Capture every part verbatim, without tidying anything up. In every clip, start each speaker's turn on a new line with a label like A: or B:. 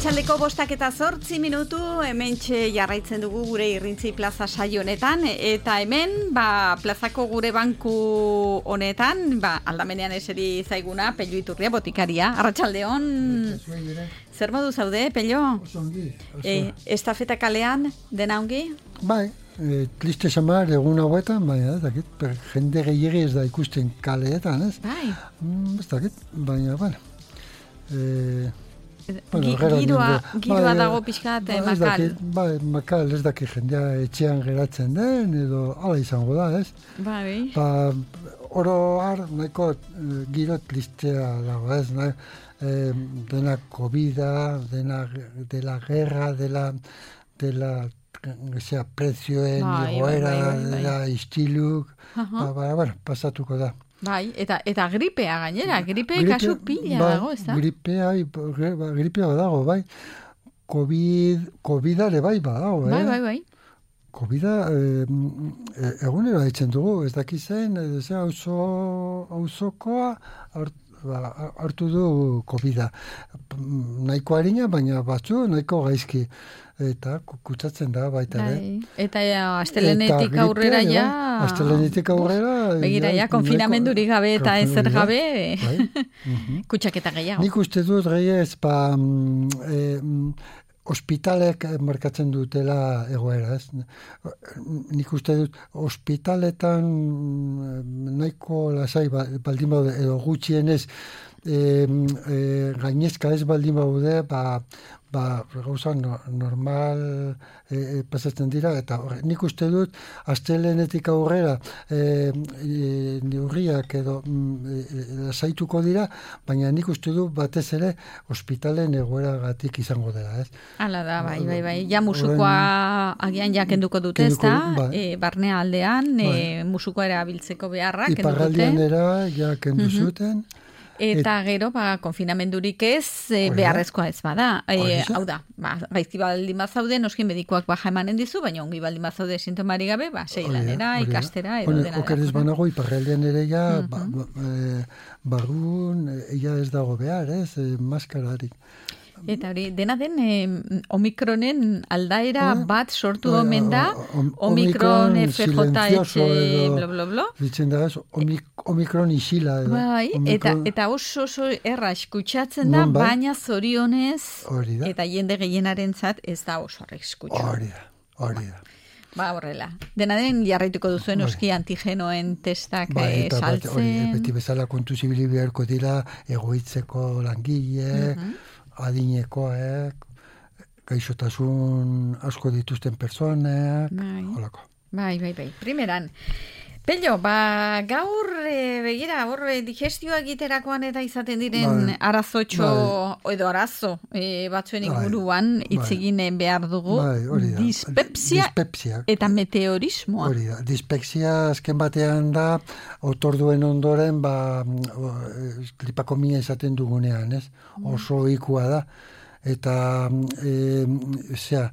A: Arratsaldeko bostak eta zortzi minutu, hementxe jarraitzen dugu gure Irrintzi plaza saio honetan, eta hemen, ba, plazako gure banku honetan, ba, aldamenean eseri zaiguna, Pello Iturria, botikaria. Arratsaldeon. Zer modu zaude, Pello?
B: Oso ongi.
A: E, estafeta kalean, dena ongi?
B: Bai, e, triste samar egun hauetan, baina ez dakit, jende gehiegi ez da ikusten kaleetan, ez?
A: Bai.
B: Mm, ez dakit, baina, bueno. E,
A: Bueno, giroa, giroa dago pixkat,
B: ba,
A: makal.
B: Dakit, bai, makal, ez dakit jendea etxean geratzen den, edo hala izango da, ez?
A: Bai.
B: Ba, oro har, nahiko eh, giro tristea dago, ez? Nah, eh, dena COVID-a, dena de la guerra, de la, de la sea, prezioen
A: Bai,
B: igoera,
A: bai, bai, bai, bai.
B: de la istiluk,
A: Aha.
B: ba, ba, bueno, pasatuko da.
A: Bai, eta eta gripea gainera, gripe kasu pila
B: bai,
A: dago, ez da?
B: Gripea, bai, ba, gripea badago, bai. COVID, COVIDare bai badago, eh?
A: Bai, bai, bai.
B: COVIDa eh, egunero haitzen dugu, ez daki zen, ez da, auzo, auzokoa hart, ba, hartu du COVIDa. Nahiko harina, baina batzu nahiko gaizki. Eta kutsatzen da baita ere.
A: Bai. Eta ja, astelenetik aurrera ja...
B: Astelenetik aurrera...
A: Begira, ja, konfinamendurik gabe eta ezer gabe...
B: Bai. Mhm.
A: Kutsaketa gehiago.
B: Nik uste dut gehiez, ba... Eh, ospitalek markatzen dutela egoera, ez? Nik uste dut, ospitaletan nahiko lasai baldin baude, edo gutxienez, e, e, gainezka ez baldin baude, ba, ba, gauza no, normal e, pasatzen dira, eta horre, nik uste dut, astelenetik aurrera e, e, neurriak edo e, lasaituko dira, baina nik uste dut batez ere ospitalen egoeragatik izango dela, ez?
A: Hala da, bai, bai, bai. Ja musukoa agian ja kenduko dute, ez da?
B: Bai.
A: E, barnea aldean,
B: Bai.
A: e, musukoa erabiltzeko beharra kendu dute.
B: Iparraldean era, ja kendu
A: Mhm.
B: zuten.
A: Eta gero, ba, konfinamendurik ez, e,
B: Hori da.
A: beharrezkoa ez bada. E,
B: Horixe.
A: hau da, ba, gaizki baldin bazaude, noski medikuak baja emanen dizu, baina ongi baldin bazaude sintomari gabe, ba, sei
B: Hori da,
A: lanera,
B: hori da.
A: ikastera, edo
B: Hone,
A: dena
B: oker ez
A: dela.
B: banago, iparraldean ere ja, ba,
A: Mhm.
B: ba, e, barrun, e, ja ez dago behar, ez, e, maskararik.
A: Eta hori, dena den, eh, omikronen aldaera
B: Bai,
A: bat sortu
B: bai,
A: omen da,
B: o- o-
A: omikron,
B: omikron
A: F J
B: silencioso
A: H,
B: edo-
A: blo, blo, blo.
B: Ditzen da ez, omik, omikron isila. Edo,
A: Bai, eta,
B: omikron-
A: eta oso oso erraz kutsatzen da,
B: Non bai.
A: baina zorionez,
B: Hori da.
A: eta jende gehienarentzat ez da oso arriskutsu.
B: Hori da, hori da.
A: Ba, horrela. Dena den jarraituko duzuen
B: Hori.
A: oski antigenoen testak
B: Bai,
A: eh,
B: eta bat, hori,
A: saltzen.
B: beti bezala kontu zibili beharko dira, egoitzeko langile,
A: Mhm.
B: adinekoek, gaixotasun asko dituzten personek,
A: Bai.
B: holako.
A: Bai, bai, bai. Primeran. Pello, ba, gaur, e, begira, hor, e, digestioa egiterakoan eta izaten diren
B: Bai.
A: arazotxo, edo arazo, e, batzuen
B: Bai.
A: inguruan hitz
B: Bai.
A: egin behar dugu.
B: Bai, hori da.
A: Dispepsia
B: Dispepsia.
A: eta meteorismoa.
B: Hori da. Dispepsia azken batean da, otorduen ondoren, ba, klipakomia izaten dugunean, ez? Oso ohikoa da. Eta, e, zera,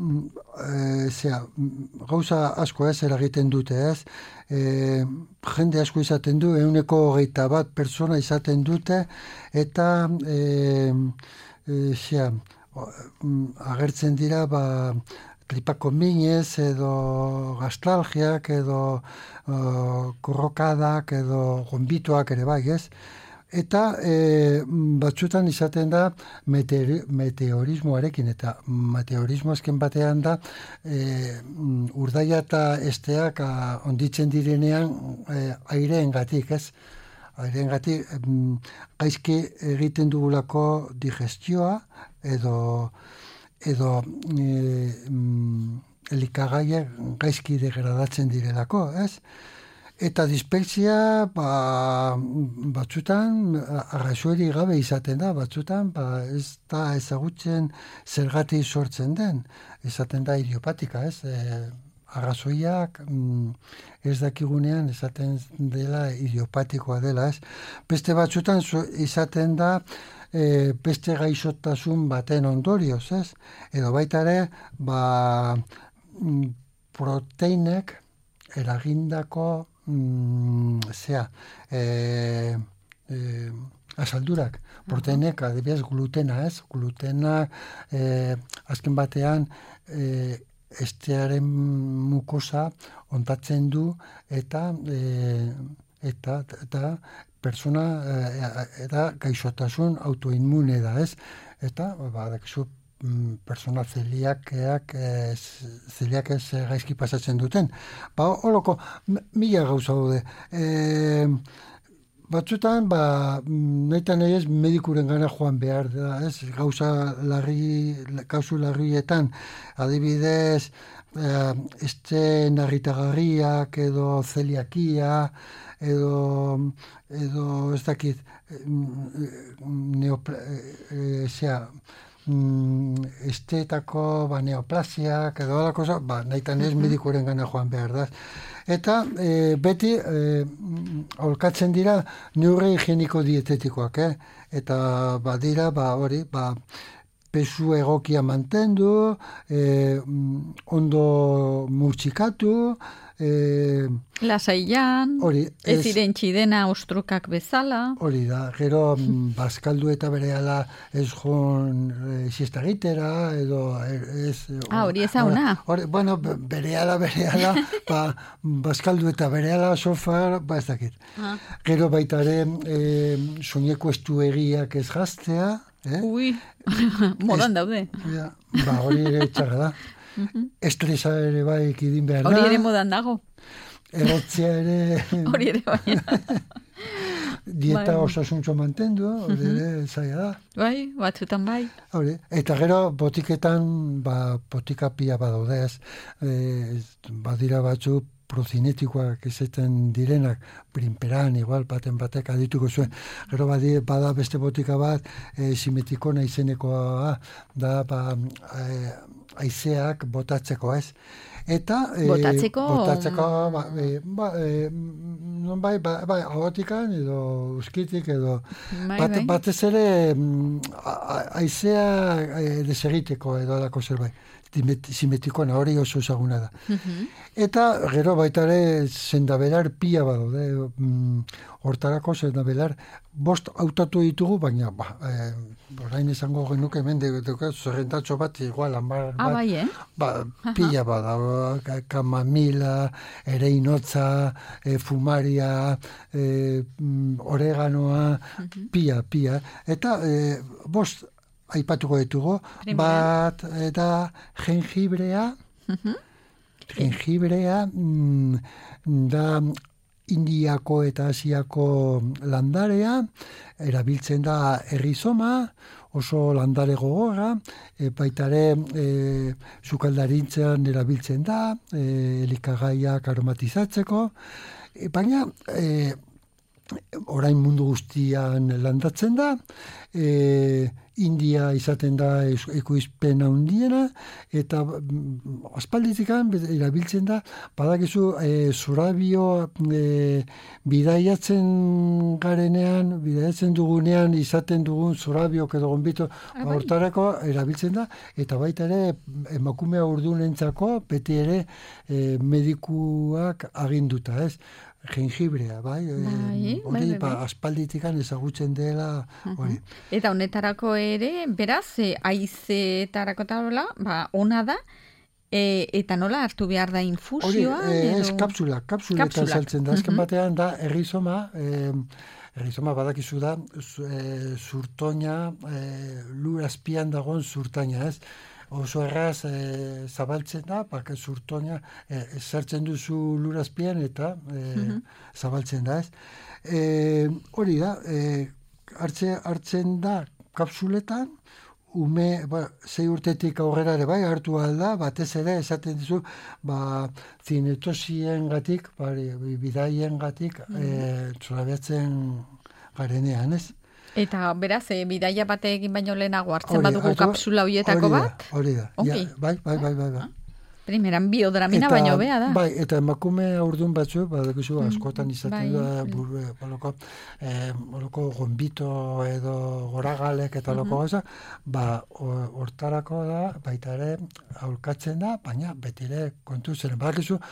B: e, zera, gauza asko ez eragiten dute, ez? E, jende asko izaten du, ehuneko hogeita bat pertsona izaten dute, eta, e, e, zera, agertzen dira, ba, klipakominez, edo gastalgiak, edo uh, korrokadak, edo gonbitoak ere bai, ez? Eta e, batzutan izaten da meteori, meteorismoarekin, eta meteorismo azken batean da e, urdaia eta esteak a, onditzen direnean e, aireengatik, ez? Aireengatik mm, gaizki egiten dugulako digestioa edo edo e, mm, elikagaiak gaizki degradatzen direlako, ez? Eta dispepsia, ba, batzutan, arrazoeri gabe izaten da, batzutan, ba, ez da ezagutzen zergatik sortzen den. Izaten da idiopatika, ez? E, arrazoiak mm, ez dakigunean esaten dela idiopatikoa dela, ez? Beste batzutan izaten da e, beste gaixotasun baten ondorioz, ez? Edo baita ere, ba, proteinek eragindako Mm, zea, e, e, asaldurak. Proteinek, adibidez, glutena, ez? Glutena, eh, azken batean, eh, estearen mukosa ontatzen du eta eh, eta eta persona eh, eta gaixotasun autoinmune da, ez? Eta, badakizu, persona zeliakeak eh, zeliak ez gaizki pasatzen duten. Ba, holoko, mila gauza daude. Eh, Batzutan, ba, nahitan ez medikuren gana joan behar da, ez? Gauza larri, gauzu larrietan, adibidez, eh, este narritagarriak edo zeliakia, edo, edo ez dakit, neopla, e, zera, estetako ba, neoplasiak edo ala cosa, ba, nahitan ez medikuren gana joan behar da. Eta e, beti e, aholkatzen dira neurri higieniko dietetikoak, eh? Eta badira, ba, hori, ba, pesu egokia mantendu, e, ondo murtsikatu, e,
A: lasaian,
B: hori,
A: ez irentxi dena ostrukak bezala.
B: Hori da, gero bazkaldu eta berehala ez joan e, siesta egitera, edo ez...
A: Ah, hori ez hauna.
B: Bueno, berehala, berehala, ba, bazkaldu eta berehala sofa, ba ez dakit. Ah. Gero baita ere, e, soineko estuegiak ez jaztea. Eh?
A: Ui, modan daude.
B: Ja, ba, hori ere txarra da. Estresa ere bai ekidin behar da.
A: Hori ere modan dago.
B: Erotzea ere...
A: Hori ere bai.
B: Dieta bai. Osasuntxo mantendu, hori ere zaila da.
A: Bai, batzutan bai.
B: Hori. Eta gero botiketan, ba, botika pila badaudez, e, badira batzu prozinetikoak ezeten direnak, prinperan, igual, baten batek adituko zuen. Gero badi, bada beste botika bat, e, simetikona izenekoa da, ba, e, aizeak botatzeko, ez? Eta... E,
A: botatzeko?
B: Botatzeko, ba, e, ba, e, non bai, ba, bai, ahotikan, edo uskitik, edo...
A: Bai,
B: bat,
A: bai.
B: Batez ere, aizea e, desegiteko, edo alako zerbait. Simetikona, hori oso ezaguna da. Uh-huh. Eta gero baita ere zendabelar pila badaude. Mm, hortarako zendabelar bost hautatu ditugu, baina ba, e, orain esango genuke hemen zerrentatxo bat igual hamar
A: ah,
B: bat,
A: bai, eh?
B: ba, pila bada, kamamila, ereinotza, e, fumaria, e, oreganoa, uh-huh. pila, pila. Eta e, bost aipatuko ditugu, bat eta jengibrea, uh-huh. jengibrea mm, da Indiako eta Asiako landarea, erabiltzen da errizoma, oso landare gogorra, e, baitare e, sukaldarintzen erabiltzen da, e, elikagaiak aromatizatzeko, e, baina e, orain mundu guztian landatzen da, e, India izaten da ekoizpen handiena, eta aspalditikan erabiltzen da, badakizu e, zurabio e, bidaiatzen garenean, bidaiatzen dugunean izaten dugun zurabiok edo gonbito hortarako erabiltzen da, eta baita ere emakumea urdunentzako beti ere e, medikuak aginduta, ez? Jengibrea, bai,
A: bai,
B: hori
A: bai, bai.
B: Ba, aspalditikan ezagutzen dela, hori.
A: Uh-huh. Eta honetarako ere, beraz, e, aizetarako tarola, ba, ona da, e, eta nola hartu behar da infusioa?
B: Hori, e, ez kapsula, kapsuletan saltzen da, ezken uh-huh. batean da, errizoma, e, errizoma badakizu da, e, zurtoina, e, lur azpian dagoen zurtaina, ez? Oso erraz e, zabaltzen da, baka zurtoina, e, sartzen duzu lurazpian eta e, uh-huh. zabaltzen da, ez. E, hori da, e, hartze, hartzen da kapsuletan, ume, ba, zei urtetik aurrera ere bai, hartu alda, batez ere, esaten dizu, ba, zinetosien gatik, bari, bidaien gatik, uh-huh. e, zorabiatzen garenean, ez.
A: Eta beraz, e, bidaia batekin baino lehenago hartzen badugu hartu, kapsula horietako bat?
B: Hori da, hori da. Ja, bai, bai, bai, bai, bai.
A: Primeran biodramina baino bea da.
B: Bai, eta emakume aurdun batzu, badakizu askotan izaten bai, da, bur, boloko, eh, boloko gombito edo goragalek eta loko uh-huh. goza, ba, hortarako da, baita ere, aholkatzen da, baina beti ere kontu zen. Badakizu,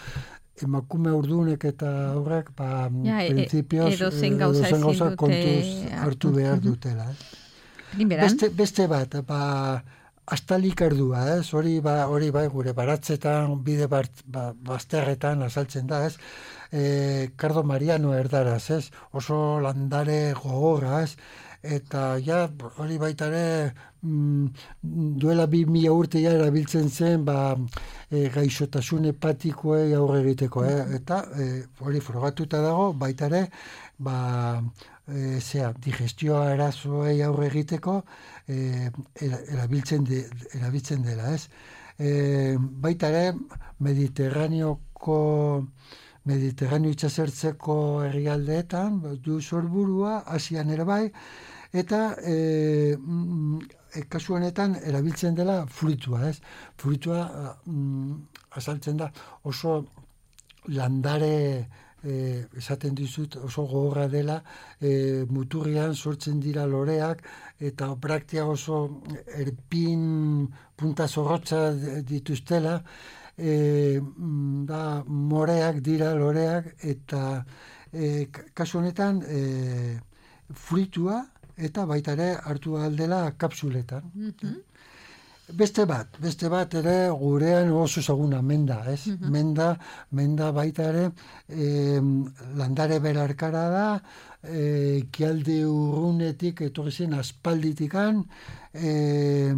B: emakume urdunek eta horrek, ba,
A: ja,
B: prinsipioz,
A: edo zen gauza ezin dute
B: kontuz hartu behar dutela. Beste, beste bat, ba, astalik erdua, ez? Hori ba, hori bai gure baratzetan, bide bart, ba, bazterretan azaltzen da, ez? E, Kardo Mariano erdaraz, ez? Oso landare gogorra, ez? Eta ja, hori baita ere, mm, duela bi mila urte ja erabiltzen zen, ba, e, gaixotasun hepatikoei aurre egiteko, eh? Eta e, hori frogatuta dago, baita ere, ba, e, zera, digestioa arazoei aurre egiteko, e, erabiltzen, de, erabiltzen dela, ez? E, baita ere, Mediterraneoko Mediterraneo itxasertzeko herrialdeetan, du sorburua, Asian ere bai, eta e, e, kasu honetan erabiltzen dela fruitua, ez? Fruitua mm, azaltzen da oso landare e, esaten dizut oso gogorra dela, e, muturrian sortzen dira loreak, eta braktia oso erpin punta zorrotza dituztela, E, da, moreak dira loreak, eta e, kasu honetan e, fruitua eta baita ere hartu aldela kapsuletan. Mm-hmm. Beste bat, beste bat ere gurean oso ezaguna menda, ez? Mm-hmm. Menda, menda baita ere e, landare berarkara da, e, kialde urrunetik etorri zen aspalditikan, e,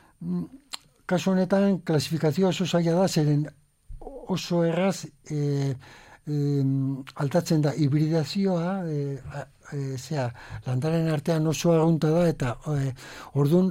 B: kasu honetan, klasifikazioa oso zaila da, zeren oso erraz e, e, altatzen da hibridazioa, e, e, zera, landaren artean oso arrunta da, eta e, orduan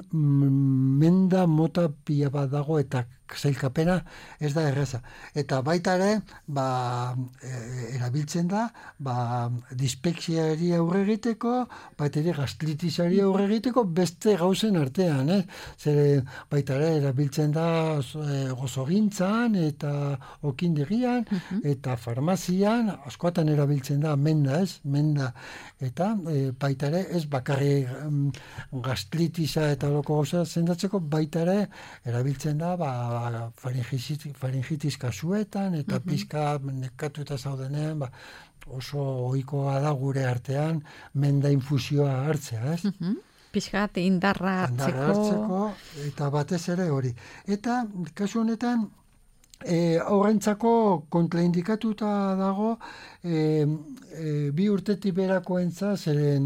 B: menda mota pila bat dago, eta zailkapena ez da erraza. Eta baita ere, ba, e, erabiltzen da, ba, dispeksiari aurre egiteko, baita ere gastritisari aurre egiteko, beste gauzen artean, eh? Zer, baita ere, erabiltzen da e, gozogintzan, eta okindegian, uh-huh. eta farmazian, askoatan erabiltzen da, menda, ez? Menda, eta e, baita ere, ez bakarri um, gastritisa eta loko gauza sendatzeko, baita ere, erabiltzen da, ba, faringitis, faringitis kasuetan, eta mm-hmm. pizka nekatuta zaudenean, ba, oso ohikoa da gure artean menda infusioa hartzea, ez? Mm-hmm.
A: Pizkat indarra hartzeko.
B: Indarra hartzeko, eta batez ere hori. Eta, kasu honetan, e, aurrentzako kontraindikatuta dago, e, e, bi urtetik berakoentza, zeren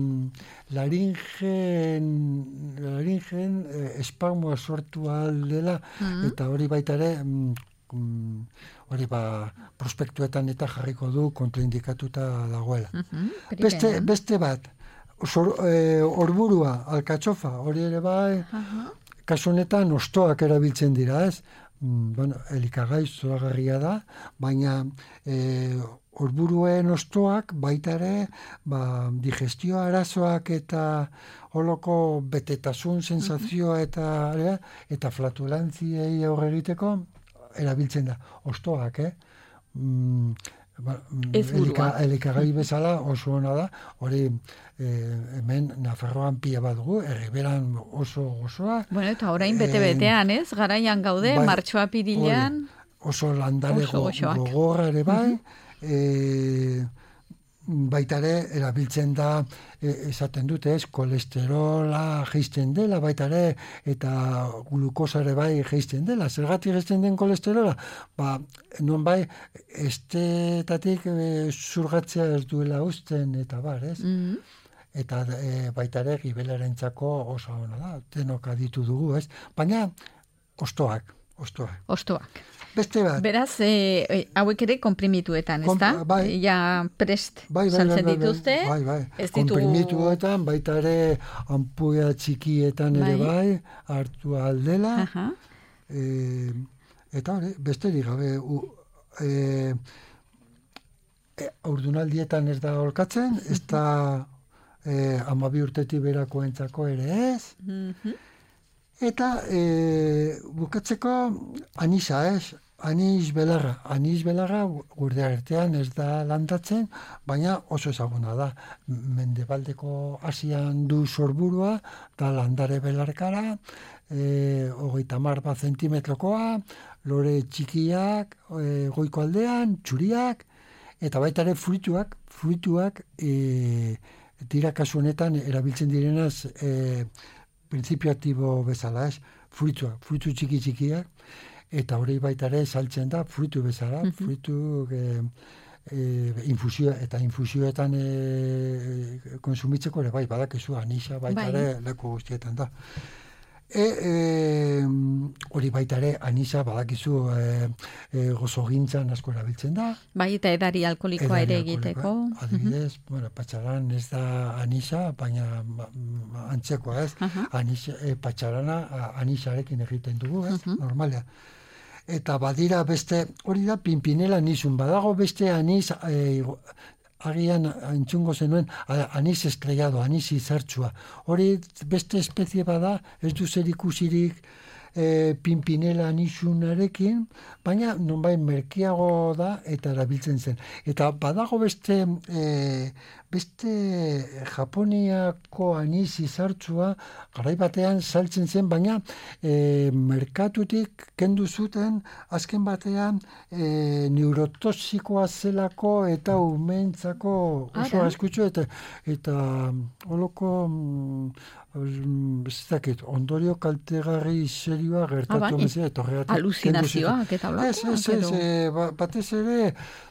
B: laringen, laringen e, espasmoa sortu aldela, mm-hmm. eta hori baita ere, mm, hori ba, prospektuetan eta jarriko du kontraindikatuta dagoela. Mm-hmm. Beste, beste bat, Sor, e, orburua, alkatxofa, hori ere bai, uh-huh. kasu honetan ostoak erabiltzen dira, ez? Mm, bueno, elikagai zoragarria da, baina e, orburuen ostoak baita ere, ba, digestio arazoak eta holoko betetasun sensazioa eta, eta flatulentziei aurre egiteko erabiltzen da. Ostoak, eh? Mm, Ba, elika, elikagai bezala oso ona da, hori eh, hemen Nafarroan pila bat dugu, Erriberan oso gozoa.
A: Bueno, eta orain bete-betean, ez? Garaian gaude, bai, martxoa pirilean.
B: Oso landare oso gogorra ere bai, uh-huh. e, baita ere erabiltzen da, e, esaten dute ez, kolesterola jeisten dela, baita ere, eta glukosa ere bai jeisten dela. Zergatik jeisten den kolesterola? Ba, non bai, estetatik e, zurgatzea ez duela uzten, eta bar, ez? Mm-hmm. Eta e, baita ere, gibelarentzako oso ona da, denok aditu dugu, ez? Baina, ostoak, ostoak.
A: Ostoak.
B: Beste bat.
A: Beraz, e, hauek ere komprimituetan, ez da?
B: Bai.
A: Ja prest
B: bai, bai,
A: saltzen
B: bai, bai,
A: dituzte.
B: Bai, bai.
A: Ez ditugu...
B: Komprimituetan, baita ere ampulla txikietan ere bai, bai hartu aldela. Uh-huh. E, eta hori, besterik gabe, u, e, e, aurdunaldietan ez da holkatzen, ez da e, amabi urtetik berakoentzako ere ez. Uh-huh. Eta e, bukatzeko anisa, ez? Anis belarra, anis belarra gure artean ez da landatzen, baina oso ezaguna da. Mendebaldeko Asian du sorburua, da landare belarkara, e, hogeita hamar bat zentimetrokoa, lore txikiak, e, goiko aldean, txuriak, eta baita ere fruituak, fruituak e, dira kasu honetan erabiltzen direnaz e, printzipio aktibo bezala, ez? Fruituak, fruitu txiki txikiak, eta hori baita ere saltzen da fruitu bezala, uh-huh. fruitu e, e, infusio, eta infusioetan e, konsumitzeko ere bai, badakizu anisa baita bai. Ere leku guztietan da. E, e, hori baita ere anisa badakizu e, e, gozogintzan asko erabiltzen da.
A: Bai, eta edari alkoholikoa ere egiteko.
B: Adibidez, uh-huh. bueno, patxaran ez da anisa, baina antzekoa ez. Uh-huh. Anisa, e, patxarana anisarekin egiten dugu, ez? Uh-huh. Normalia. Eta badira beste, hori da pinpinela nizun, badago beste anis, e, agian entzungo zenuen, anis estrellado, anis izartxua. Hori beste espezie bada, ez du zer ikusirik e, pinpinela nisunarekin, baina nonbait merkeago da eta erabiltzen zen. Eta badago beste, e, beste Japoniako anis izartxua, garai batean saltzen zen, baina e, merkatutik kendu zuten, azken batean e, neurotoxikoa zelako eta umentzako oso askutxo, eta, eta holoko ez dakit, ondorio kaltegarri serioa gertatu ah, bai. Mezea,
A: aluzinazioak eta blako.
B: Ez, ez, ez, ez, batez ere,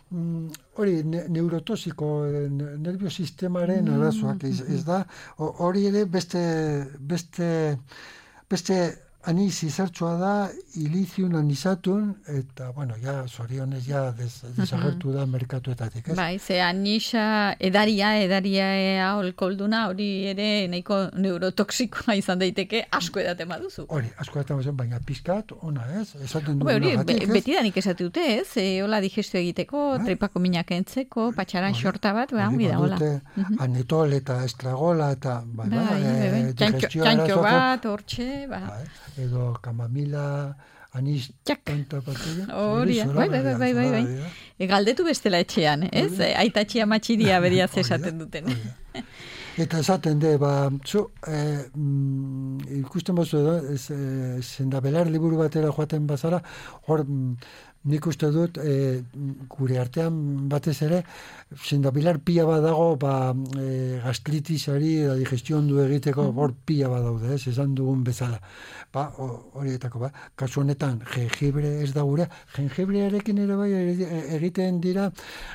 B: hori, ne, neurotosiko, nerviosistemaren mm, arazoak, ez, ez da, hori ere beste, beste, beste anis izartxoa da, iliziun anisatun, eta, bueno, ja, zorionez, ja, des, desagertu da merkatuetatik, ez?
A: Bai, ze anisa edaria, edaria alkoholduna, hori ere nahiko neurotoxikoa izan daiteke, asko edaten baduzu.
B: Hori, asko edaten baduzu, baina pizkat, ona, ez? Esaten
A: duguna gatik, ez? Betidanik esatu dute, ez? E, hola digestio egiteko, bai? Tripako minak entzeko, patxaran xorta bat, bai, hori da, hola.
B: Anetol eta estragola, eta, bai, bai,
A: bai, bai, bai. Txantxo, txantxo bat, hortxe, bai. bai.
B: Edo kamamila, anis, tanta patella.
A: Hori, bai, bai, bai, bai, bai, bai. E, galdetu bestela etxean, ez? Aitatxia matxidia beriaz esaten duten.
B: Eta esaten de, ba, zu, eh, mm, ikusten bozu edo, eh, zendabelar liburu batera joaten bazara, hor, nik uste dut, e, gure artean batez ere, zendabilar pila bat dago, ba, e, gastritisari, da digestio ondo egiteko, hor mm-hmm. pila bat daude, ez, esan dugun bezala. Ba, horietako, ba, kasu honetan, jengibre ez da gure, jengibrearekin ere bai egiten dira,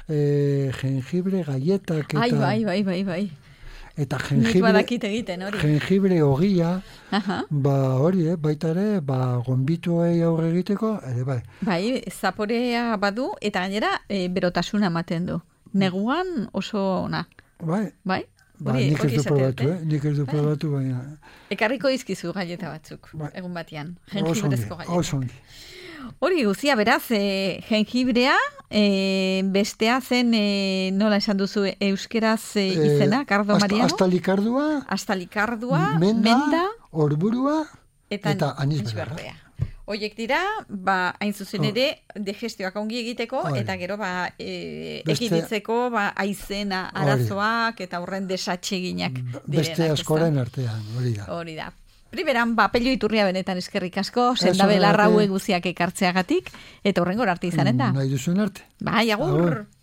B: e, jengibre gaietak eta...
A: Ai, bai, bai, bai, bai.
B: Eta jengibre,
A: egiten, hori.
B: jengibre ogia, ba hori, eh, baita ere, ba, gonbituei aurre egiteko, ere bai.
A: Bai, zaporea badu, eta gainera, e, berotasuna ematen du. Neguan oso ona.
B: Bai.
A: Bai?
B: Ba,
A: hori,
B: nik ez du probatu, eh? Nik ez du probatu, baina...
A: Ekarriko izkizu galleta batzuk, bai. Egun batian. Jengibrezko galleta.
B: Oso ongi.
A: Hori guzia, beraz, e, jengibrea, e, bestea zen, e, nola esan duzu, euskeraz e, izena, Kardo Mariano?
B: Astalikardua,
A: Astalikardua,
B: menda,
A: menda
B: orburua, eta,
A: eta
B: anisberdea.
A: Hoiek dira, ba, hain zuzen ere, digestioak ongi egiteko, Ori. Eta gero, ba, e, Beste... ekiditzeko, ba, aizena arazoak, eta horren desatxeginak direnak.
B: Beste askoren artean, hori da.
A: Hori da. Primeran, ba, Pello Iturria benetan eskerrik asko, sendabelarra hue guziak ekartzeagatik, eta horrengor arte izanen da.
B: Nahi duzuen arte.
A: Bai, agur! agur.